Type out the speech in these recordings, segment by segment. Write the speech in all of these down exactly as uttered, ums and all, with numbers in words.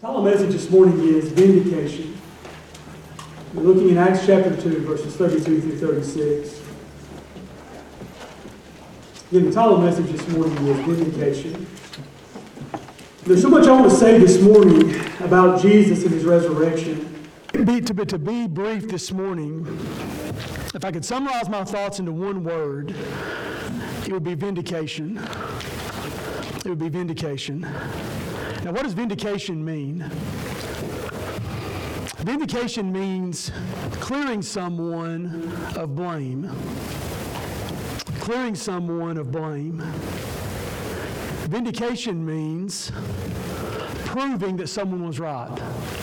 Our message this morning is vindication. We're looking in Acts chapter two, verses thirty-two through thirty-six. Again, the title of the message this morning is vindication. There's so much I want to say this morning about Jesus and His resurrection. Be, to, be, to be brief this morning, if I could summarize my thoughts into one word, it would be vindication. It would be vindication. Now, what does vindication mean? Vindication means clearing someone of blame. Clearing someone of blame. Vindication means proving that someone was right.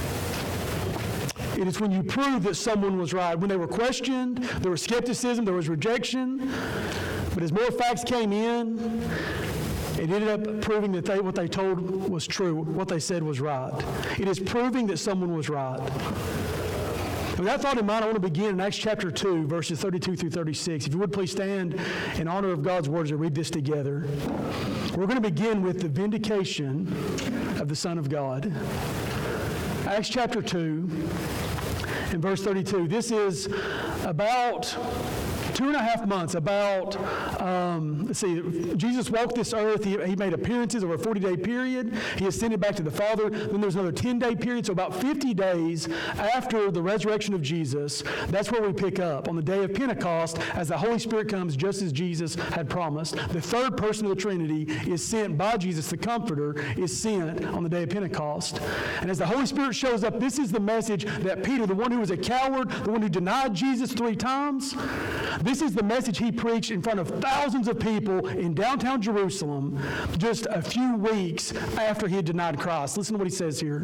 It is when you prove that someone was right. When they were questioned, there was skepticism, there was rejection. But as more facts came in, it ended up proving that they, what they told was true, what they said was right. It is proving that someone was right. With that thought in mind, I want to begin in Acts chapter two, verses thirty-two through thirty-six. If you would please stand in honor of God's word as we read this together. We're going to begin with the vindication of the Son of God. Acts chapter two and verse thirty-two. This is about two and a half months, about, um, let's see, Jesus walked this earth. He, he made appearances over a forty-day period. He ascended back to the Father. Then there's another ten-day period, so about fifty days after the resurrection of Jesus, that's where we pick up, on the day of Pentecost, as the Holy Spirit comes just as Jesus had promised. The third person of the Trinity is sent by Jesus, the Comforter, is sent on the day of Pentecost. And as the Holy Spirit shows up, this is the message that Peter, the one who was a coward, the one who denied Jesus three times, this is the message he preached in front of thousands of people in downtown Jerusalem just a few weeks after he had denied Christ. Listen to what he says here.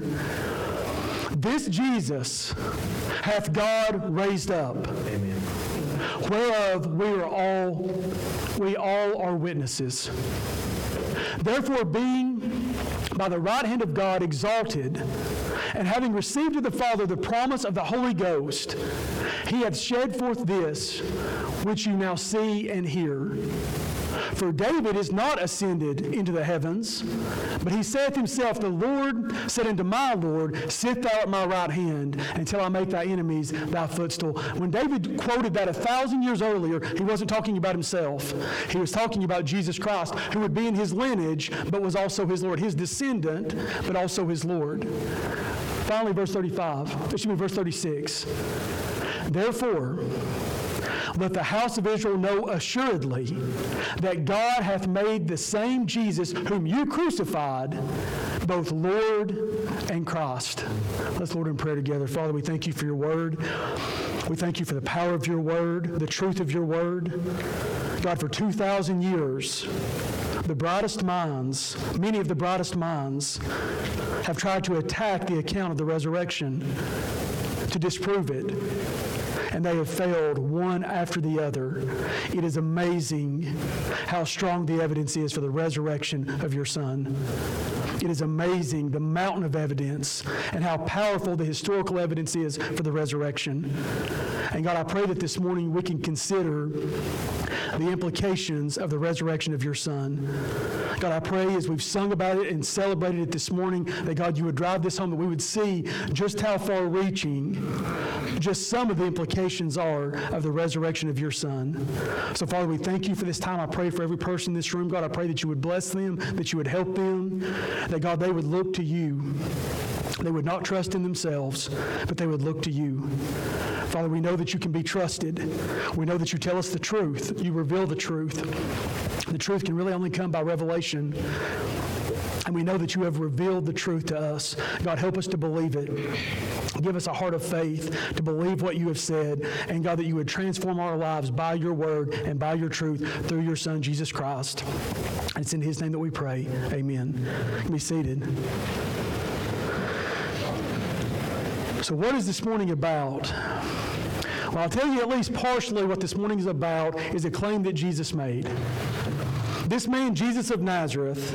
This Jesus hath God raised up, Amen. Whereof we are all, we all are witnesses. Therefore, being by the right hand of God exalted, and having received of the Father the promise of the Holy Ghost, he hath shed forth this, which you now see and hear. For David is not ascended into the heavens, but he saith himself, the Lord said unto my Lord, sit thou at my right hand, until I make thy enemies thy footstool. When David quoted that a thousand years earlier, he wasn't talking about himself. He was talking about Jesus Christ, who would be in his lineage, but was also his Lord, his descendant, but also his Lord. Finally, verse thirty-five, excuse me, verse thirty-six. Therefore, let the house of Israel know assuredly that God hath made the same Jesus whom you crucified, both Lord and Christ. Let's Lord in prayer together. Father, we thank you for your word. We thank you for the power of your word, the truth of your word. God, for two thousand years, the brightest minds, many of the brightest minds, have tried to attack the account of the resurrection, to disprove it. And they have failed one after the other. It is amazing how strong the evidence is for the resurrection of your Son. It is amazing the mountain of evidence and how powerful the historical evidence is for the resurrection. And God, I pray that this morning we can consider the implications of the resurrection of your Son. God, I pray as we've sung about it and celebrated it this morning, that God, you would drive this home, that we would see just how far-reaching just some of the implications are of the resurrection of your Son. So, Father, we thank you for this time. I pray for every person in this room. God, I pray that you would bless them, that you would help them, that, God, they would look to you. They would not trust in themselves, but they would look to you. Father, we know that you can be trusted. We know that you tell us the truth. You reveal the truth. The truth can really only come by revelation. And we know that you have revealed the truth to us. God, help us to believe it. Give us a heart of faith to believe what you have said. And God, that you would transform our lives by your word and by your truth through your Son, Jesus Christ. It's in his name that we pray. Amen. You can be seated. So what is this morning about? Well, I'll tell you at least partially what this morning is about is a claim that Jesus made. This man, Jesus of Nazareth,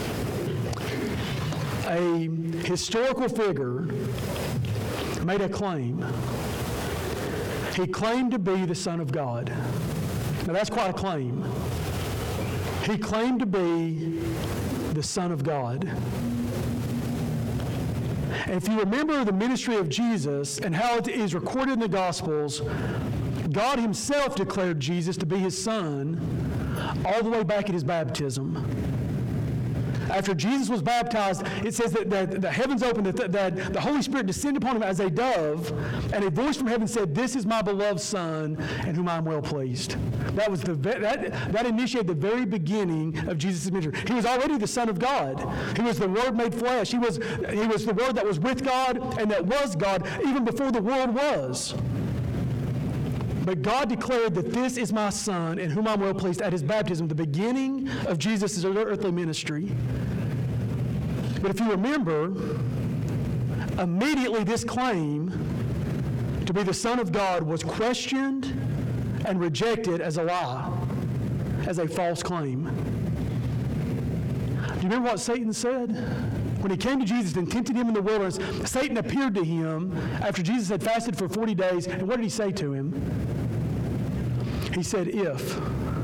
a historical figure, made a claim. He claimed to be the Son of God. Now that's quite a claim. He claimed to be the Son of God. And if you remember the ministry of Jesus and how it is recorded in the Gospels, God himself declared Jesus to be his son all the way back at his baptism. After Jesus was baptized, it says that, that the heavens opened, that, that the Holy Spirit descended upon him as a dove, and a voice from heaven said, "This is my beloved Son, in whom I am well pleased." That was the that, that initiated the very beginning of Jesus' ministry. He was already the Son of God. He was the Word made flesh. He was, he was the Word that was with God and that was God even before the world was. But God declared that this is my Son, in whom I'm well pleased, at his baptism, the beginning of Jesus' earthly ministry. But if you remember, immediately this claim to be the Son of God was questioned and rejected as a lie, as a false claim. Do you remember what Satan said? When he came to Jesus and tempted him in the wilderness, Satan appeared to him after Jesus had fasted for forty days, and what did he say to him? He said, if,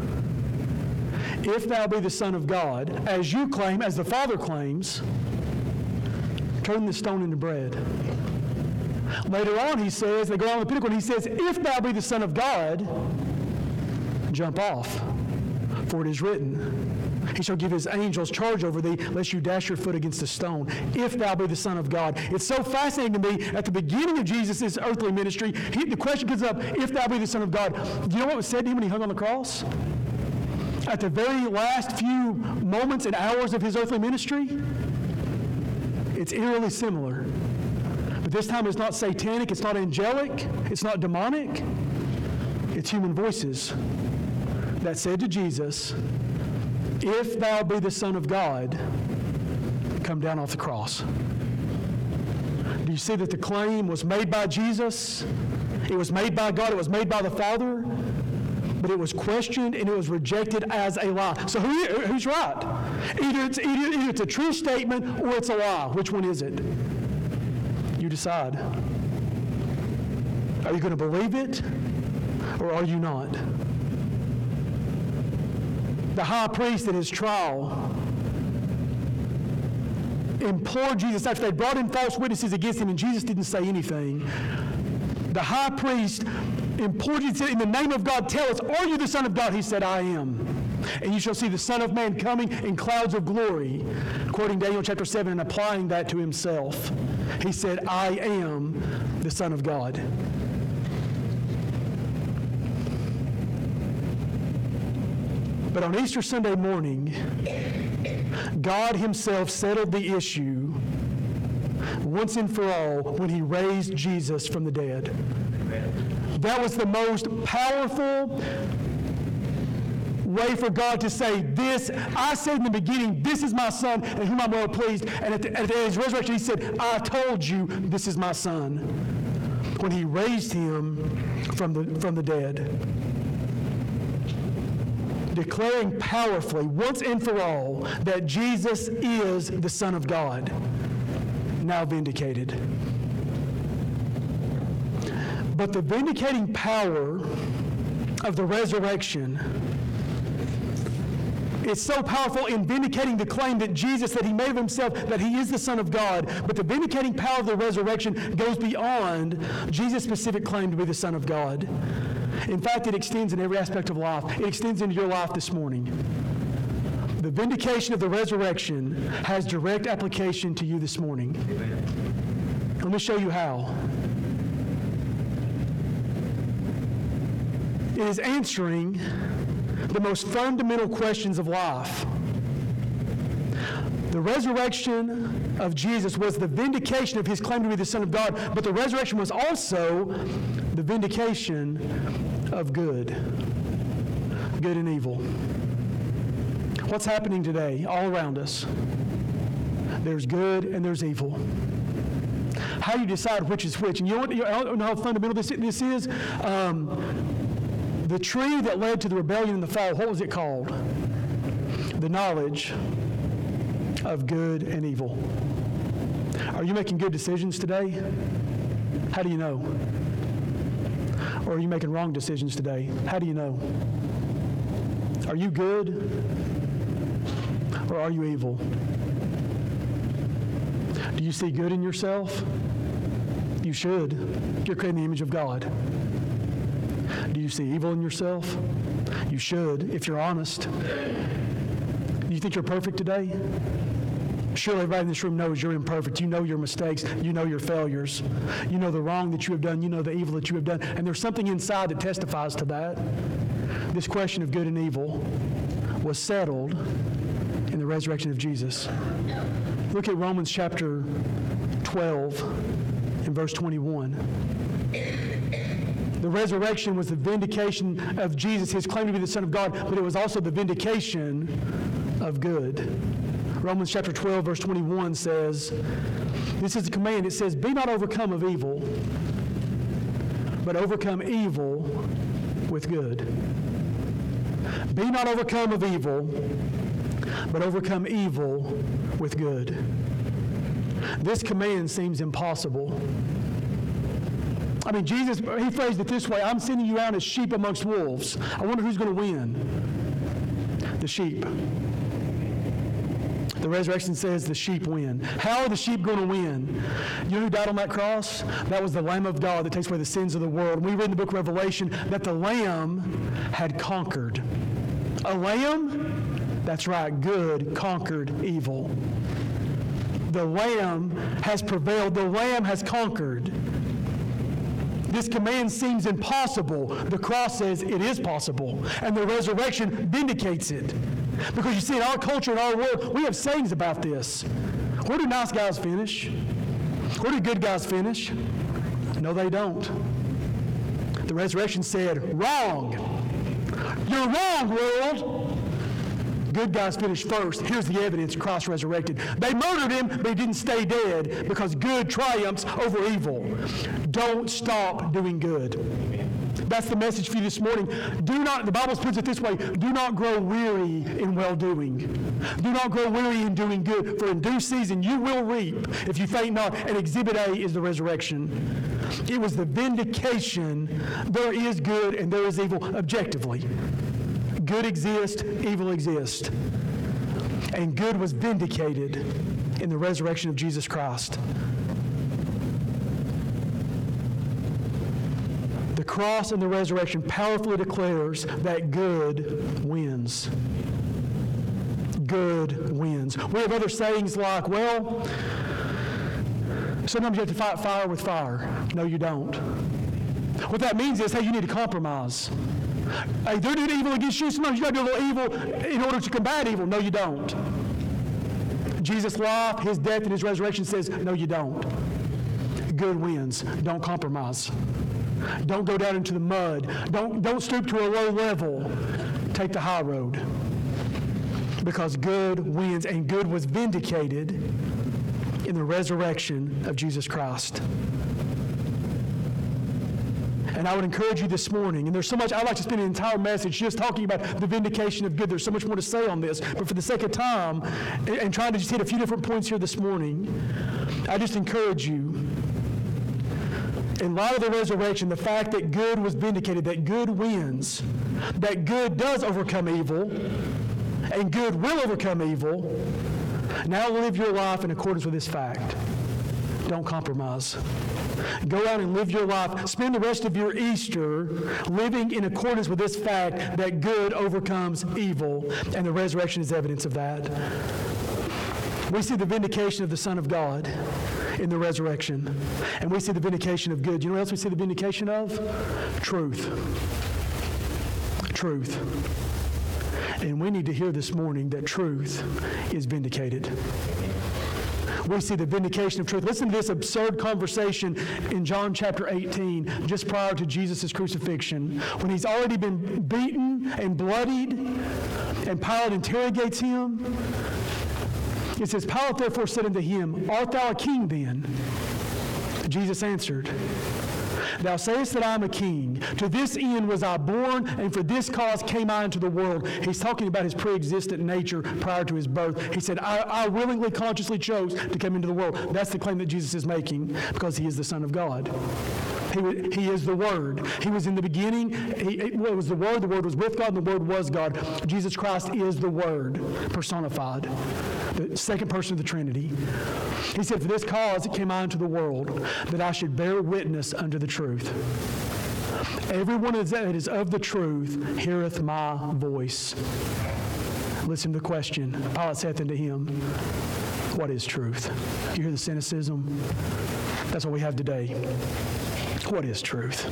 if thou be the Son of God, as you claim, as the Father claims, turn this stone into bread. Later on, he says, they go on the pinnacle, and he says, if thou be the Son of God, jump off, for it is written, he shall give his angels charge over thee, lest you dash your foot against a stone, if thou be the Son of God. It's so fascinating to me, at the beginning of Jesus' earthly ministry, he, the question comes up, if thou be the Son of God. Do you know what was said to him when he hung on the cross? At the very last few moments and hours of his earthly ministry? It's eerily similar. But this time it's not satanic, it's not angelic, it's not demonic. It's human voices that said to Jesus, if thou be the Son of God, come down off the cross. Do you see that the claim was made by Jesus? It was made by God. It was made by the Father. But it was questioned and it was rejected as a lie. So who, who's right? Either it's, either, either it's a true statement or it's a lie. Which one is it? You decide. Are you going to believe it or are you not? The high priest in his trial implored Jesus after they brought in false witnesses against him and Jesus didn't say anything. The high priest implored Jesus, in the name of God, tell us, are you the Son of God? He said, I am. And you shall see the Son of Man coming in clouds of glory, quoting Daniel chapter seven and applying that to himself. He said, I am the Son of God. But on Easter Sunday morning, God himself settled the issue once and for all when he raised Jesus from the dead. That was the most powerful way for God to say, this, I said in the beginning, this is my Son in whom I'm well pleased. And at, the, at his resurrection, he said, I told you this is my Son. When he raised him from the, from the dead. Declaring powerfully, once and for all, that Jesus is the Son of God, now vindicated. But the vindicating power of the resurrection is so powerful in vindicating the claim that Jesus, that he made of himself, that he is the Son of God. But the vindicating power of the resurrection goes beyond Jesus' specific claim to be the Son of God. In fact, it extends in every aspect of life. It extends into your life this morning. The vindication of the resurrection has direct application to you this morning. Amen. Let me show you how. It is answering the most fundamental questions of life. The resurrection of Jesus was the vindication of his claim to be the Son of God, but the resurrection was also the vindication of good, good and evil. What's happening today all around us? There's good and there's evil. How do you decide which is which? And you know, what, you know how fundamental this, this is? Um, the tree that led to the rebellion and the fall, what was it called? The knowledge of good and evil. Are you making good decisions today? How do you know? Or are you making wrong decisions today? How do you know? Are you good or are you evil? Do you see good in yourself? You should. You're created in the image of God. Do you see evil in yourself? You should, if you're honest. Do you think you're perfect today? Surely everybody in this room knows you're imperfect. You know your mistakes. You know your failures. You know the wrong that you have done. You know the evil that you have done. And there's something inside that testifies to that. This question of good and evil was settled in the resurrection of Jesus. Look at Romans chapter twelve and verse twenty-one. The resurrection was the vindication of Jesus, his claim to be the Son of God, but it was also the vindication of good. Romans chapter twelve, verse twenty-one says, this is a command. It says, be not overcome of evil, but overcome evil with good. Be not overcome of evil, but overcome evil with good. This command seems impossible. I mean, Jesus, he phrased it this way, I'm sending you out as sheep amongst wolves. I wonder who's going to win? The sheep. The resurrection says the sheep win. How are the sheep going to win? You know who died on that cross? That was the Lamb of God that takes away the sins of the world. We read in the book of Revelation that the Lamb had conquered. A lamb? That's right, good conquered evil. The Lamb has prevailed. The Lamb has conquered. This command seems impossible. The cross says it is possible, and the resurrection vindicates it. Because you see, in our culture, in our world, we have sayings about this. Where do nice guys finish? Where do good guys finish? No, they don't. The resurrection said, wrong. You're wrong, world. Good guys finish first. Here's the evidence Christ resurrected. They murdered him, but he didn't stay dead because good triumphs over evil. Don't stop doing good. That's the message for you this morning. Do not, the Bible puts it this way, do not grow weary in well-doing. Do not grow weary in doing good, for in due season you will reap if you faint not. And Exhibit A is the resurrection. It was the vindication. There is good and there is evil objectively. Good exists, evil exists. And good was vindicated in the resurrection of Jesus Christ. The cross and the resurrection powerfully declares that good wins. Good wins. We have other sayings like, well, sometimes you have to fight fire with fire. No, you don't. What that means is, hey, you need to compromise. Hey, they're doing evil against you. Sometimes you got to do a little evil in order to combat evil. No, you don't. Jesus' life, his death, and his resurrection says, no, you don't. Good wins. Don't compromise. Don't go down into the mud. Don't, don't stoop to a low level. Take the high road. Because good wins, and good was vindicated in the resurrection of Jesus Christ. And I would encourage you this morning, and there's so much, I'd like to spend an entire message just talking about the vindication of good. There's so much more to say on this, but for the sake of time, and, and trying to just hit a few different points here this morning, I just encourage you, in light of the resurrection, the fact that good was vindicated, that good wins, that good does overcome evil, and good will overcome evil, now live your life in accordance with this fact. Don't compromise. Go out and live your life. Spend the rest of your Easter living in accordance with this fact that good overcomes evil, and the resurrection is evidence of that. We see the vindication of the Son of God in the resurrection, and we see the vindication of good. You know what else we see the vindication of? Truth. Truth. And we need to hear this morning that truth is vindicated. We see the vindication of truth. Listen to this absurd conversation in John chapter eighteen, just prior to Jesus' crucifixion, when he's already been beaten and bloodied, and Pilate interrogates him. It says, Pilate therefore said unto him, Art thou a king then? Jesus answered, Thou sayest that I am a king. To this end was I born, and for this cause came I into the world. He's talking about his pre-existent nature prior to his birth. He said, I, I willingly, consciously chose to come into the world. That's the claim that Jesus is making, because he is the Son of God. He, wa- he is the Word. He was in the beginning. He, it was the Word. The Word was with God, and the Word was God. Jesus Christ is the Word personified, the second person of the Trinity. He said, for this cause it came I into the world, that I should bear witness unto the truth. Everyone that is of the truth heareth my voice. Listen to the question. Pilate saith unto him, what is truth? You hear the cynicism? That's what we have today. What is truth?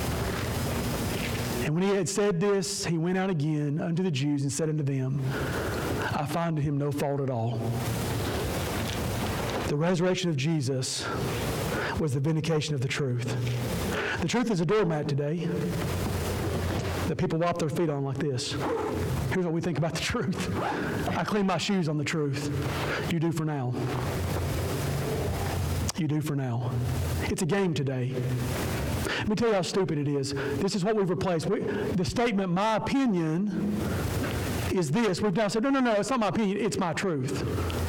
And when he had said this, he went out again unto the Jews and said unto them, I find in him no fault at all. The resurrection of Jesus was the vindication of the truth. The truth is a doormat today that people wipe their feet on like this. Here's what we think about the truth. I clean my shoes on the truth. You do for now. You do for now. It's a game today. Let me tell you how stupid it is. This is what we've replaced. We, the statement, my opinion is this. We've now said, no, no, no, it's not my opinion, it's my truth.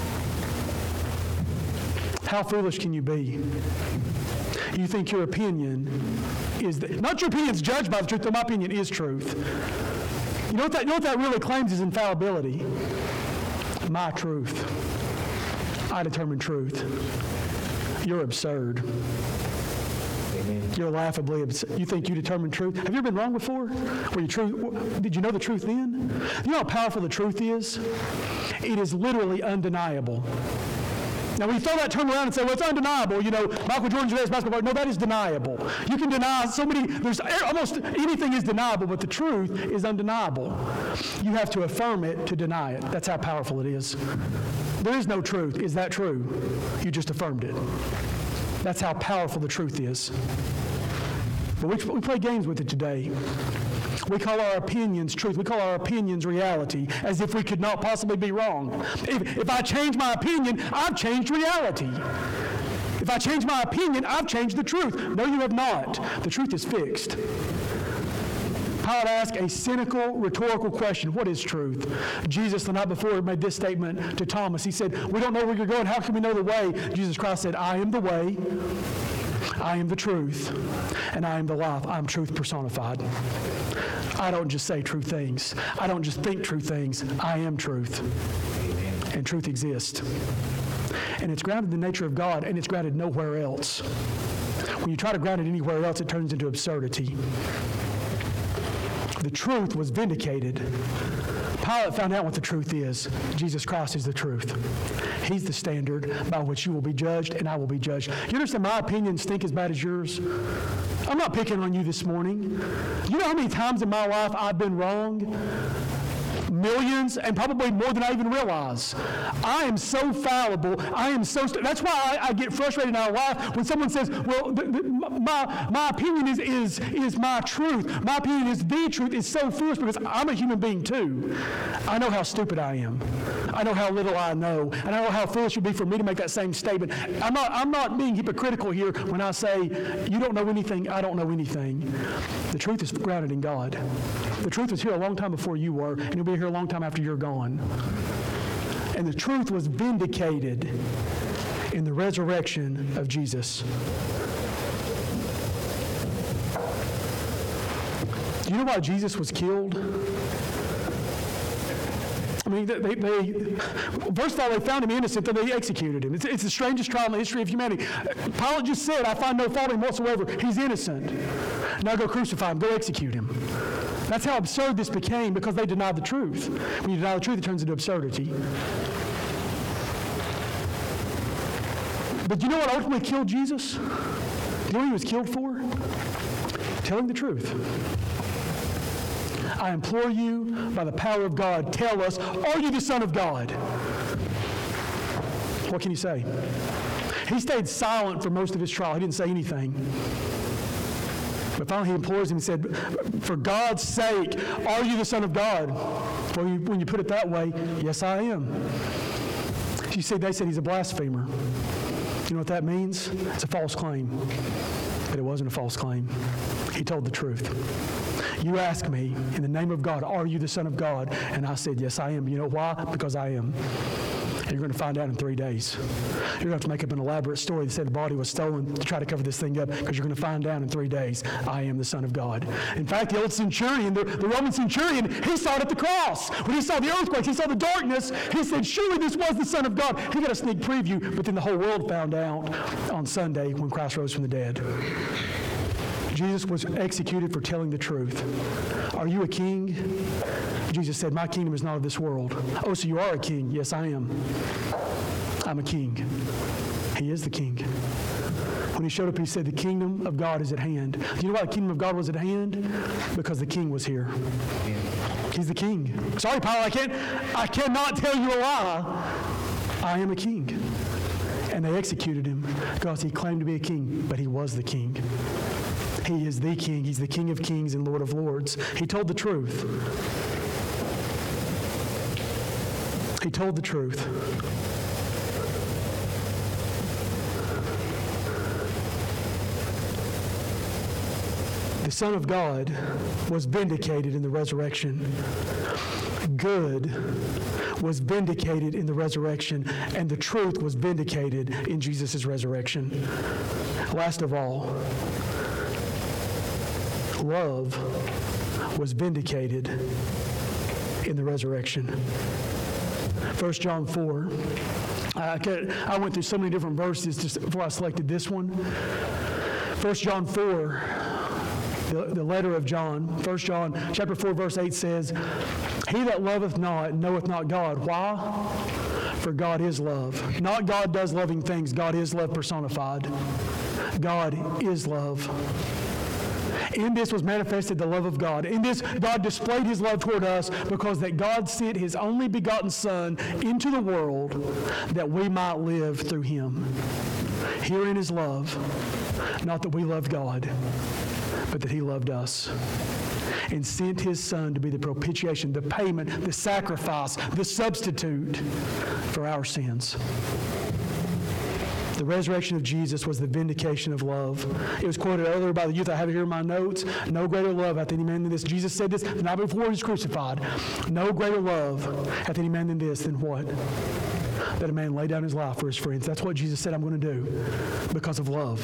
How foolish can you be? You think your opinion is, the, not your opinion is judged by the truth, but my opinion is truth. You know what that, you know what that really claims is infallibility? My truth. I determine truth. You're absurd. Amen. You're laughably absurd. You think you determine truth? Have you ever been wrong before? Were you truth? Did you know the truth then? You know how powerful the truth is? It is literally undeniable. Now, when you throw that term around and say, well, it's undeniable, you know, Michael Jordan's the best basketball player. No, that is deniable. You can deny so many, there's almost anything is deniable, but the truth is undeniable. You have to affirm it to deny it. That's how powerful it is. There is no truth. Is that true? You just affirmed it. That's how powerful the truth is. But we, we play games with it today. We call our opinions truth. We call our opinions reality, as if we could not possibly be wrong. If, if I change my opinion, I've changed reality. If I change my opinion, I've changed the truth. No, you have not. The truth is fixed. Pilate asked a cynical, rhetorical question. What is truth? Jesus, the night before, made this statement to Thomas. He said, we don't know where you're going. How can we know the way? Jesus Christ said, I am the way. I am the truth, and I am the life. I am truth personified. I don't just say true things. I don't just think true things. I am truth. Amen. And truth exists. And it's grounded in the nature of God, and it's grounded nowhere else. When you try to ground it anywhere else, it turns into absurdity. The truth was vindicated. Pilate found out what the truth is. Jesus Christ is the truth. He's the standard by which you will be judged and I will be judged. You understand my opinions stink as bad as yours? I'm not picking on you this morning. You know how many times in my life I've been wrong? Millions, and probably more than I even realize. I am so fallible. I am so. St- that's why I, I get frustrated in our life when someone says, "Well, the, the, my my opinion is is is my truth. My opinion is the truth." It's so foolish because I'm a human being too. I know how stupid I am. I know how little I know, and I know how foolish it would be for me to make that same statement. I'm not. I'm not being hypocritical here when I say you don't know anything. I don't know anything. The truth is grounded in God. The truth was here a long time before you were, and it'll be here a long time after you're gone. And the truth was vindicated in the resurrection of Jesus. Do you know why Jesus was killed? I mean, they, they, first of all, they found him innocent, then they executed him. It's, it's the strangest trial in the history of humanity. Pilate just said, I find no fault in him whatsoever. He's innocent. Now go crucify him. Go execute him. That's how absurd this became because they denied the truth. When you deny the truth, it turns into absurdity. But do you know what ultimately killed Jesus? Do you know what he was killed for? Telling the truth. I implore you, by the power of God, tell us, are you the Son of God? What can you say? He stayed silent for most of his trial. He didn't say anything. But finally he implores him and said, for God's sake, are you the Son of God? Well, you, when you put it that way, yes, I am. You see, they said he's a blasphemer. You know what that means? It's a false claim. But it wasn't a false claim. He told the truth. You asked me, in the name of God, are you the Son of God? And I said, yes, I am. You know why? Because I am. And you're going to find out in three days. You're going to have to make up an elaborate story that said the body was stolen to try to cover this thing up, because you're going to find out in three days, I am the Son of God. In fact, the old centurion, the, the Roman centurion, he saw it at the cross. When he saw the earthquake, he saw the darkness, he said, surely this was the Son of God. He got a sneak preview, but then the whole world found out on Sunday when Christ rose from the dead. Jesus was executed for telling the truth. Are you a king? Jesus said, my kingdom is not of this world. Oh, so you are a king? Yes, I am. I'm a king. He is the king. When he showed up, he said, the kingdom of God is at hand. Do you know why the kingdom of God was at hand? Because the king was here. He's the king. Sorry, Pilate, I can't, I cannot tell you a lie. I am a king. And they executed him because he claimed to be a king, but he was the king. He is the king. He's the King of kings and Lord of lords. He told the truth. He told the truth. The Son of God was vindicated in the resurrection. Good was vindicated in the resurrection, and the truth was vindicated in Jesus' resurrection. Last of all, love was vindicated in the resurrection. First John four. I, could, I went through so many different verses just before I selected this one. First John four, the, the letter of John. First John chapter four, verse eight says, he that loveth not knoweth not God. Why? For God is love. Not God does loving things. God is love personified. God is love. In this was manifested the love of God. In this, God displayed his love toward us because that God sent his only begotten Son into the world that we might live through him. Herein is love, not that we loved God, but that he loved us and sent his Son to be the propitiation, the payment, the sacrifice, the substitute for our sins. The resurrection of Jesus was the vindication of love. It was quoted earlier by the youth. I have it here in my notes. No greater love hath any man than this. Jesus said this the night before he was crucified. No greater love hath any man than this, than what? That a man lay down his life for his friends. That's what Jesus said I'm going to do because of love.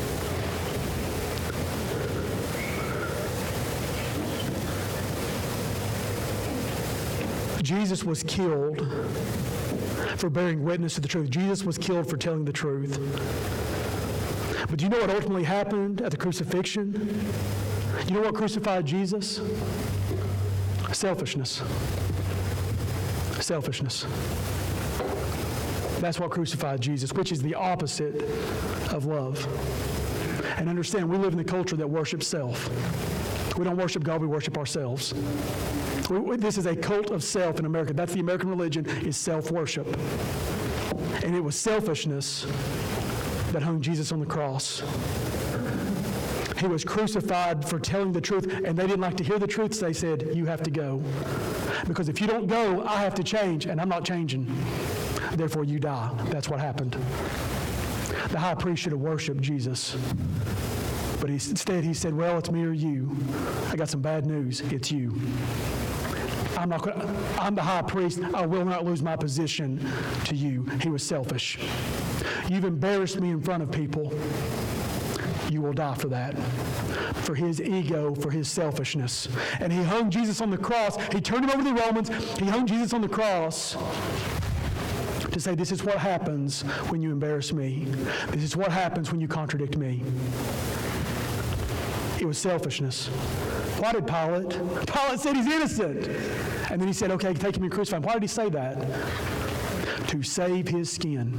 Jesus was killed for bearing witness to the truth. Jesus was killed for telling the truth. But do you know what ultimately happened at the crucifixion? Do you know what crucified Jesus? Selfishness. Selfishness. That's what crucified Jesus, which is the opposite of love. And understand, we live in a culture that worships self. We don't worship God, we worship ourselves. This is a cult of self in America. That's the American religion, is self-worship. And it was selfishness that hung Jesus on the cross. He was crucified for telling the truth, and they didn't like to hear the truth, so they said, you have to go. Because if you don't go, I have to change, and I'm not changing. Therefore, you die. That's what happened. The high priest should have worshiped Jesus. But he, instead, he said, well, it's me or you. I got some bad news. It's you. I'm not gonna, I'm the high priest. I will not lose my position to you. He was selfish. You've embarrassed me in front of people. You will die for that. For his ego, for his selfishness. And he hung Jesus on the cross. He turned him over to the Romans. He hung Jesus on the cross to say, this is what happens when you embarrass me. This is what happens when you contradict me. It was selfishness. Why did Pilate? Pilate said he's innocent. And then he said, okay, take him and crucify him. Why did he say that? To save his skin.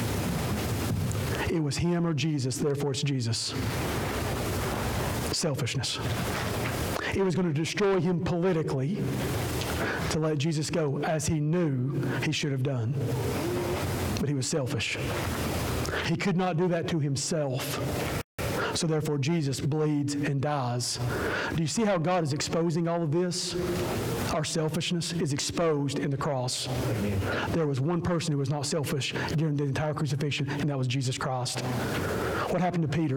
It was him or Jesus, therefore it's Jesus. Selfishness. It was going to destroy him politically to let Jesus go, as he knew he should have done. But he was selfish. He could not do that to himself. So therefore, Jesus bleeds and dies. Do you see how God is exposing all of this? Our selfishness is exposed in the cross. There was one person who was not selfish during the entire crucifixion, and that was Jesus Christ. What happened to Peter?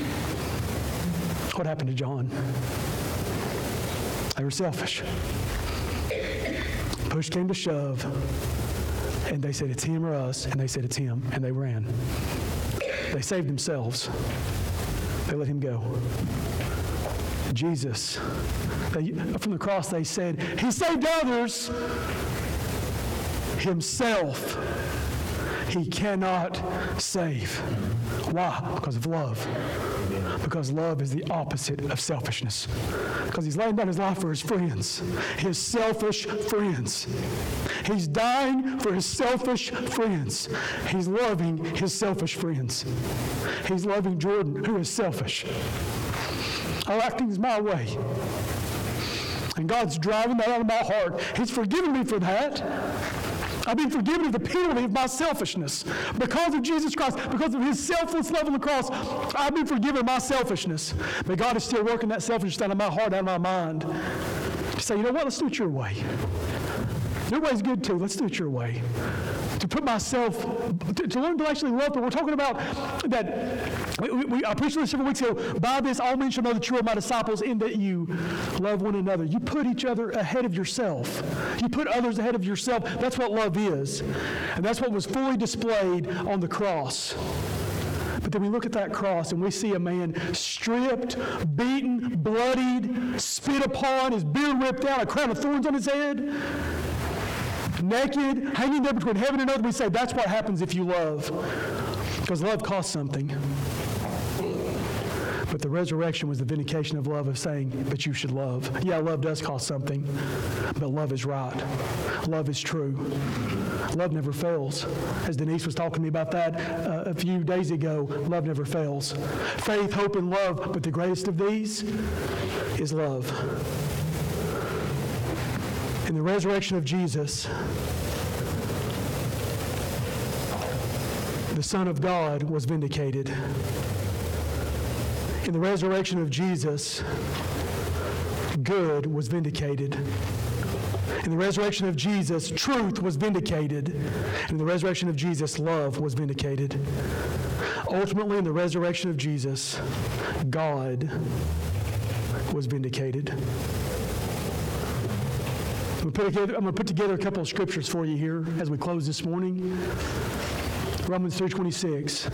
What happened to John? They were selfish. Push came to shove, And they said, it's him or us. And they said, it's him. And they ran. They saved themselves. They let him go. Jesus, they, from the cross, they said, he saved others. Himself, he cannot save. Why? Because of love. Because love is the opposite of selfishness. Because he's laying down his life for his friends, his selfish friends. He's dying for his selfish friends. He's loving his selfish friends. He's loving Jordan, who is selfish. I like things my way. And God's driving that out of my heart. He's forgiven me for that. I've been forgiven of the penalty of my selfishness. Because of Jesus Christ, because of his selfless love on the cross, I've been forgiven of my selfishness. But God is still working that selfishness out of my heart, out of my mind. To say, you know what, let's do it your way. Your way's good too, let's do it your way. To put myself, to, to learn to actually love people. We're talking about that, we, we, I preached this several weeks ago, by this all men shall know that you are my disciples, in that you love one another. You put each other ahead of yourself. You put others ahead of yourself. That's what love is. And that's what was fully displayed on the cross. But then we look at that cross and we see a man stripped, beaten, bloodied, spit upon, his beard ripped out, a crown of thorns on his head, naked, hanging there between heaven and earth. We say that's what happens if you love. Because love costs something. But the resurrection was the vindication of love, of saying, but you should love. Yeah, love does cost something, but love is right. Love is true. Love never fails. As Denise was talking to me about that uh, a few days ago, love never fails. Faith, hope, and love, but the greatest of these is love. In the resurrection of Jesus, the Son of God was vindicated. In the resurrection of Jesus, good was vindicated. In the resurrection of Jesus, truth was vindicated. And in the resurrection of Jesus, love was vindicated. Ultimately, in the resurrection of Jesus, God was vindicated. I'm going to put together a couple of scriptures for you here as we close this morning. Romans three twenty-six.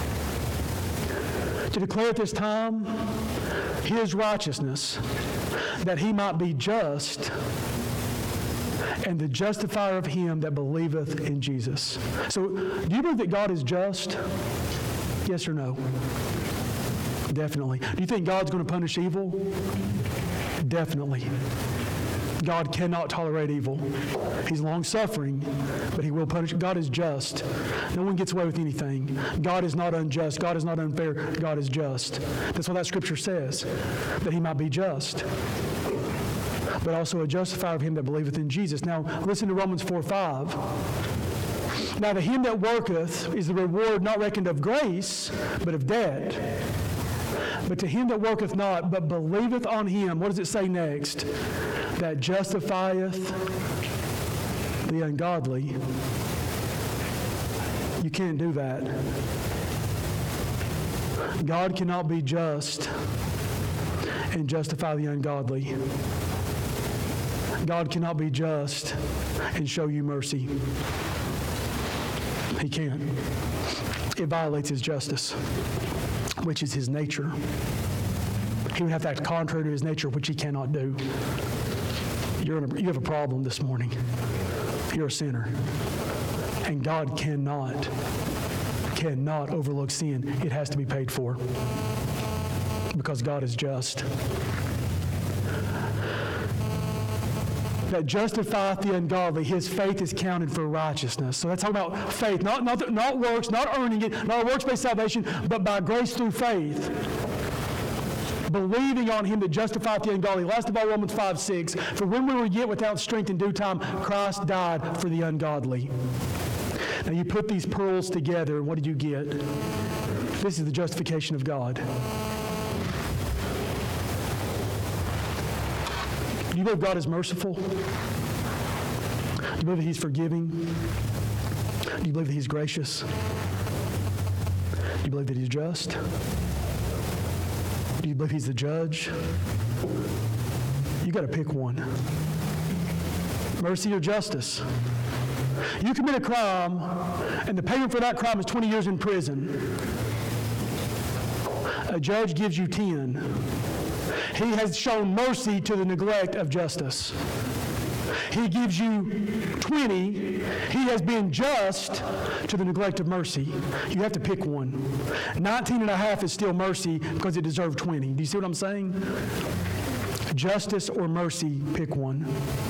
To declare at this time his righteousness, that he might be just and the justifier of him that believeth in Jesus. So, do you believe that God is just? Yes or no? Definitely. Do you think God's going to punish evil? Definitely. God cannot tolerate evil. He's long-suffering, but he will punish. God is just. No one gets away with anything. God is not unjust. God is not unfair. God is just. That's what that scripture says, that he might be just, but also a justifier of him that believeth in Jesus. Now, listen to Romans four five. Now, to him that worketh is the reward not reckoned of grace, but of debt. But to him that worketh not, but believeth on him, what does it say next? That justifieth the ungodly. You can't do that. God cannot be just and justify the ungodly. God cannot be just and show you mercy. He can't. It violates his justice, which is his nature. He would have to act contrary to his nature, which he cannot do. You're in a, you have a problem this morning. You're a sinner. And God cannot, cannot overlook sin. It has to be paid for. Because God is just. That justifieth the ungodly, his faith is counted for righteousness. So that's talking about faith, not, not, not works, not earning it, not a works-based salvation, but by grace through faith. Believing on him that justifieth the ungodly. Last of all, Romans five six. For when we were yet without strength in due time, Christ died for the ungodly. Now you put these pearls together, and what did you get? This is the justification of God. Do you believe God is merciful? Do you believe that he's forgiving? Do you believe that he's gracious? Do you believe that he's just? Do you believe he's the judge? You got to pick one. Mercy or justice? You commit a crime, and the payment for that crime is twenty years in prison. A judge gives you ten. He has shown mercy to the neglect of justice. He gives you twenty. He has been just to the neglect of mercy. You have to pick one. nineteen and a half is still mercy because it deserved twenty. Do you see what I'm saying? Justice or mercy, pick one.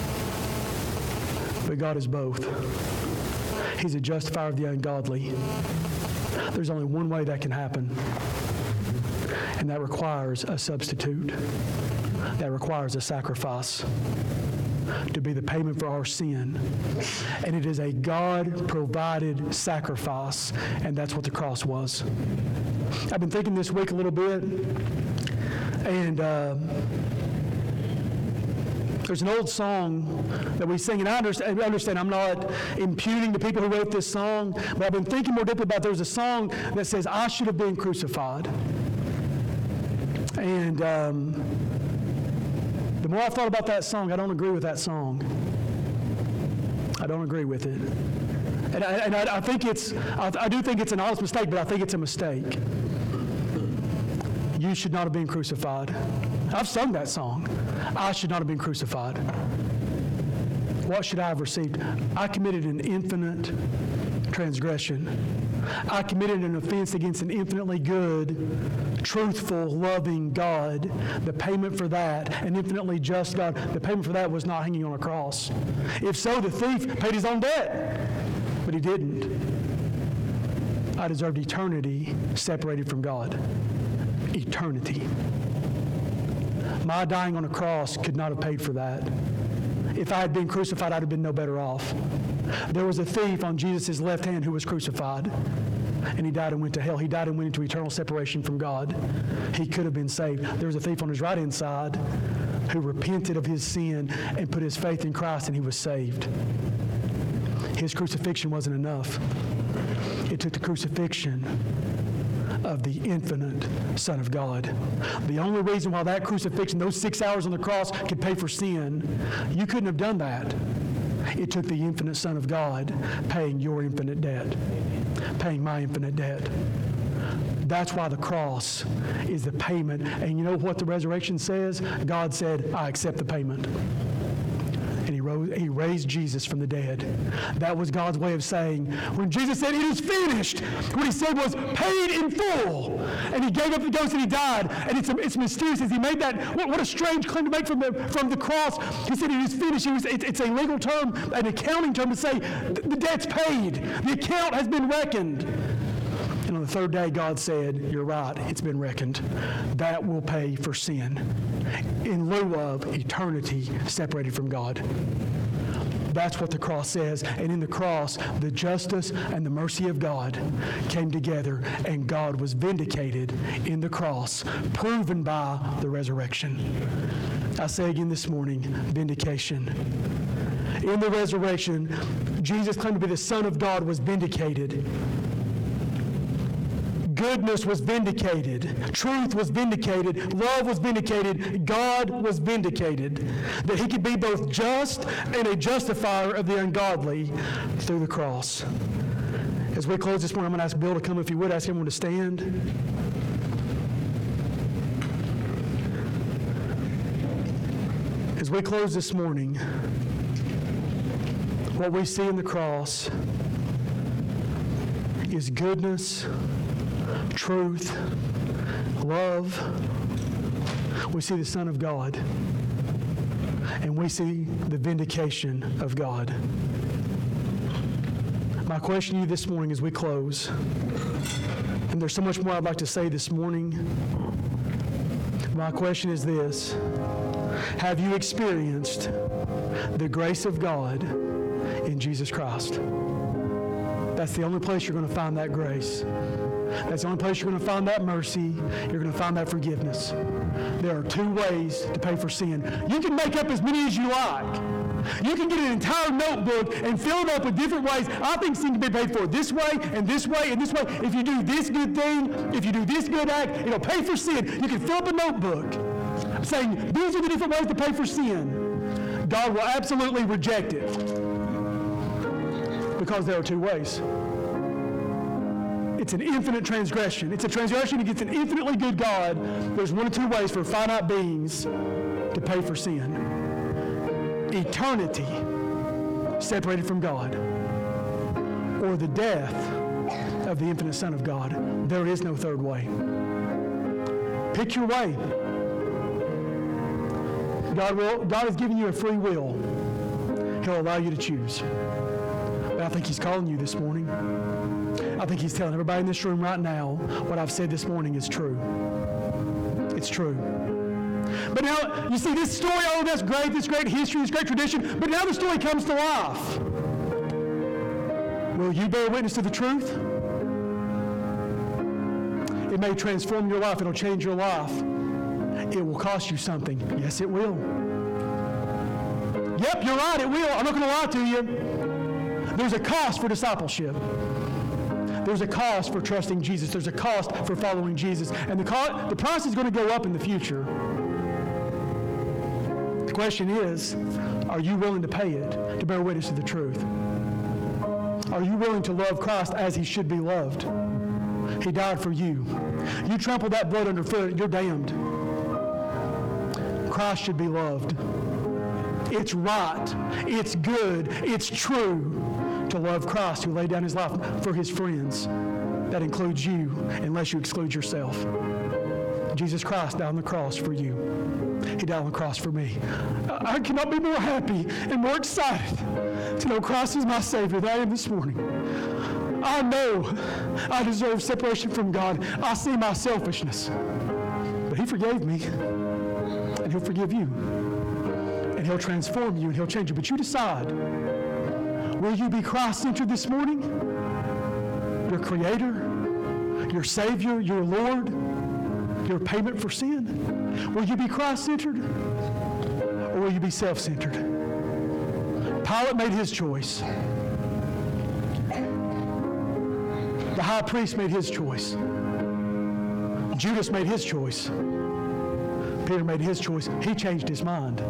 But God is both. He's a justifier of the ungodly. There's only one way that can happen, and that requires a substitute. That requires a sacrifice to be the payment for our sin. And it is a God-provided sacrifice, and that's what the cross was. I've been thinking this week a little bit, and uh, there's an old song that we sing, and I understand, I understand I'm not impugning the people who wrote this song, but I've been thinking more deeply about there's a song that says, I should have been crucified. And um, the more I've thought about that song, I don't agree with that song. I don't agree with it. And I, and I, I think it's, I, I do think it's an honest mistake, but I think it's a mistake. You should not have been crucified. I've sung that song. I should not have been crucified. What should I have received? I committed an infinite transgression. I committed an offense against an infinitely good, truthful, loving God. The payment for that, an infinitely just God, the payment for that was not hanging on a cross. If so, the thief paid his own debt, but he didn't. I deserved eternity separated from God. Eternity. My dying on a cross could not have paid for that. If I had been crucified, I'd have been no better off. There was a thief on Jesus' left hand who was crucified, and he died and went to hell. He died and went into eternal separation from God. He could have been saved. There was a thief on his right-hand side who repented of his sin and put his faith in Christ, and he was saved. His crucifixion wasn't enough. It took the crucifixion of the infinite Son of God. The only reason why that crucifixion, those six hours on the cross, could pay for sin, you couldn't have done that. It took the infinite Son of God paying your infinite debt, paying my infinite debt. That's why the cross is the payment. And you know what the resurrection says? God said, I accept the payment. And he, rose, he raised Jesus from the dead. That was God's way of saying, when Jesus said, it is finished, what he said was, paid in full. And he gave up the ghost and he died. And it's, it's mysterious as he made that. What, what a strange claim to make from the, from the cross. He said, it is finished. It was, it, it's a legal term, an accounting term to say, the, the debt's paid. The account has been reckoned. And on the third day, God said, you're right, it's been reckoned. That will pay for sin in lieu of eternity separated from God. That's what the cross says. And in the cross, the justice and the mercy of God came together, and God was vindicated in the cross, proven by the resurrection. I say again this morning, vindication. In the resurrection, Jesus claimed to be the Son of God was vindicated. Goodness was vindicated. Truth was vindicated. Love was vindicated. God was vindicated. That he could be both just and a justifier of the ungodly through the cross. As we close this morning, I'm going to ask Bill to come. If you would, ask everyone to stand. As we close this morning, what we see in the cross is goodness, truth, love. We see the Son of God, and we see the vindication of God. My question to you this morning as we close, and there's so much more I'd like to say this morning. My question is this: have you experienced the grace of God in Jesus Christ? That's the only place you're going to find that grace. That's the only place you're going to find that mercy. You're going to find that forgiveness. There are two ways to pay for sin. You can make up as many as you like. You can get an entire notebook and fill it up with different ways. I think sin can be paid for this way and this way and this way. If you do this good thing, if you do this good act, it'll pay for sin. You can fill up a notebook saying these are the different ways to pay for sin. God will absolutely reject it. Because there are two ways. It's an infinite transgression. It's a transgression against an infinitely good God. There's one of two ways for finite beings to pay for sin. Eternity separated from God, or the death of the infinite Son of God. There is no third way. Pick your way. God will. God has given you a free will. He'll allow you to choose. But I think He's calling you this morning. I think He's telling everybody in this room right now what I've said this morning is true. It's true. But now, you see, this story, oh, that's great, this great history, this great tradition, but now the story comes to life. Will you bear witness to the truth? It may transform your life. It'll change your life. It will cost you something. Yes, it will. Yep, you're right, it will. I'm not going to lie to you. There's a cost for discipleship. There's a cost for trusting Jesus. There's a cost for following Jesus. And the, co- the price is going to go up in the future. The question is, are you willing to pay it to bear witness to the truth? Are you willing to love Christ as He should be loved? He died for you. You trample that blood underfoot, you're damned. Christ should be loved. It's right, it's good, it's true to love Christ who laid down His life for His friends. That includes you, unless you exclude yourself. Jesus Christ died on the cross for you. He died on the cross for me. I cannot be more happy and more excited to know Christ is my Savior than I am this morning. I know I deserve separation from God. I see my selfishness. But He forgave me, and He'll forgive you. And He'll transform you, and He'll change you. But you decide, will you be Christ-centered this morning? Your Creator, your Savior, your Lord, your payment for sin? Will you be Christ-centered, or will you be self-centered? Pilate made his choice. The high priest made his choice. Judas made his choice. Peter made his choice. He changed his mind.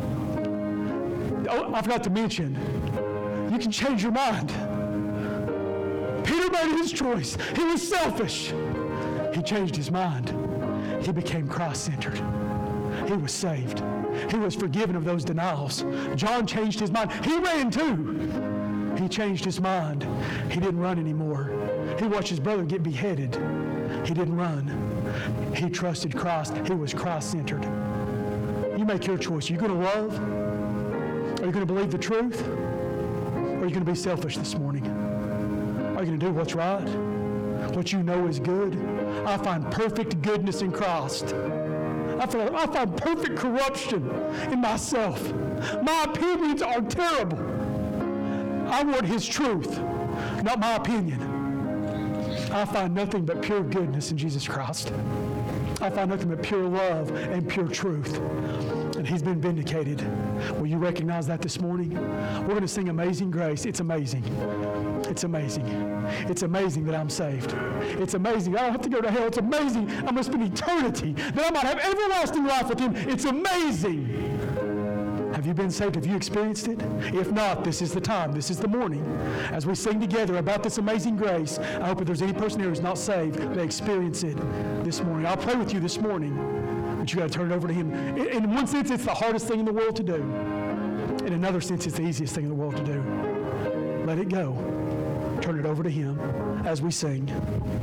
Oh, I forgot to mention, you can change your mind. Peter made his choice. He was selfish. He changed his mind. He became Christ-centered. He was saved. He was forgiven of those denials. John changed his mind. He ran too. He changed his mind. He didn't run anymore. He watched his brother get beheaded. He didn't run. He trusted Christ. He was Christ-centered. You make your choice. Are you going to love? Are you going to believe the truth? Or are you going to be selfish this morning? Are you going to do what's right? What you know is good? I find perfect goodness in Christ. I find, I find perfect corruption in myself. My opinions are terrible. I want His truth, not my opinion. I find nothing but pure goodness in Jesus Christ. I find nothing but pure love and pure truth. And He's been vindicated. Will you recognize that this morning? We're going to sing Amazing Grace. It's amazing. It's amazing. It's amazing that I'm saved. It's amazing. I don't have to go to hell. It's amazing. I'm going to spend eternity. That I might have everlasting life with Him. It's amazing. Have you been saved? Have you experienced it? If not, this is the time. This is the morning. As we sing together about this amazing grace, I hope if there's any person here who's not saved, they experience it this morning. I'll pray with you this morning, but you got to turn it over to Him. In one sense, it's the hardest thing in the world to do. In another sense, it's the easiest thing in the world to do. Let it go. Turn it over to Him as we sing.